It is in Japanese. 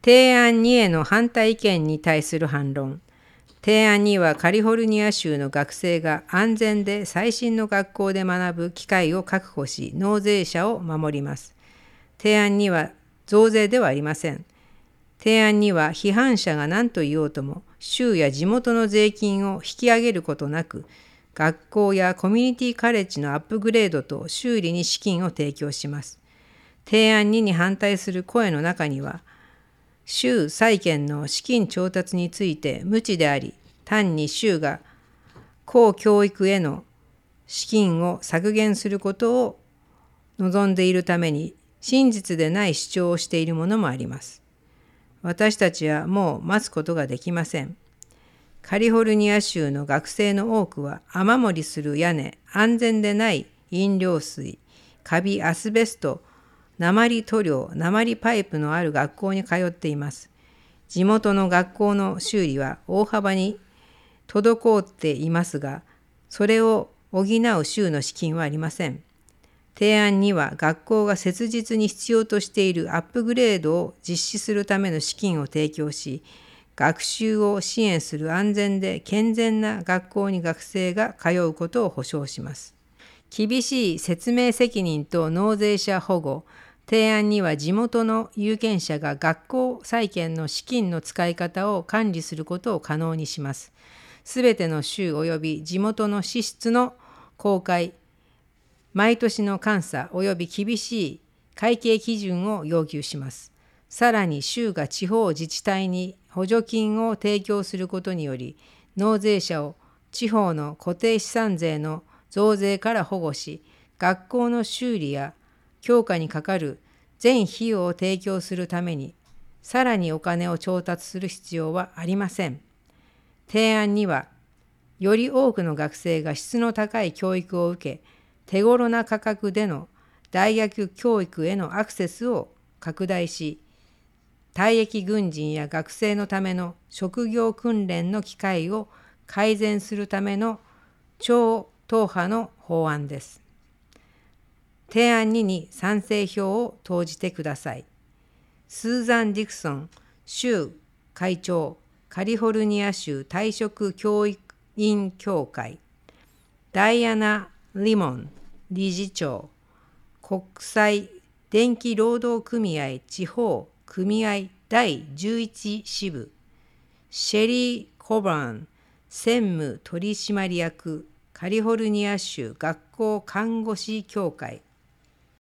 提案2への反対意見に対する反論。提案2はカリフォルニア州の学生が安全で最新の学校で学ぶ機会を確保し、納税者を守ります。提案2は増税ではありません。提案2は批判者が何と言おうとも、州や地元の税金を引き上げることなく、学校やコミュニティカレッジのアップグレードと修理に資金を提供します。提案2に反対する声の中には、州債権の資金調達について無知であり、単に州が公教育への資金を削減することを望んでいるために真実でない主張をしているものもあります。私たちはもう待つことができません。カリフォルニア州の学生の多くは雨漏りする屋根、安全でない飲料水、カビ、アスベスト、鉛塗料、鉛パイプのある学校に通っています。地元の学校の修理は大幅に滞っていますが、それを補う州の資金はありません。提案には学校が切実に必要としているアップグレードを実施するための資金を提供し、学習を支援する安全で健全な学校に学生が通うことを保証します。厳しい説明責任と納税者保護。提案には地元の有権者が学校債権の資金の使い方を管理することを可能にします。すべての州及び地元の支出の公開、毎年の監査及び厳しい会計基準を要求します。さらに州が地方自治体に補助金を提供することにより、納税者を地方の固定資産税の増税から保護し、学校の修理や強化にかかる全費用を提供するために、さらにお金を調達する必要はありません。提案には、より多くの学生が質の高い教育を受け、手頃な価格での大学教育へのアクセスを拡大し、退役軍人や学生のための職業訓練の機会を改善するための超党派の法案です。提案2に賛成票を投じてください。スーザン・ディクソン州会長、カリフォルニア州退職教員協会。ダイアナ・リモン理事長、国際電気労働組合地方組合第11支部。シェリー・コバーン専務取締役、カリフォルニア州学校看護師協会。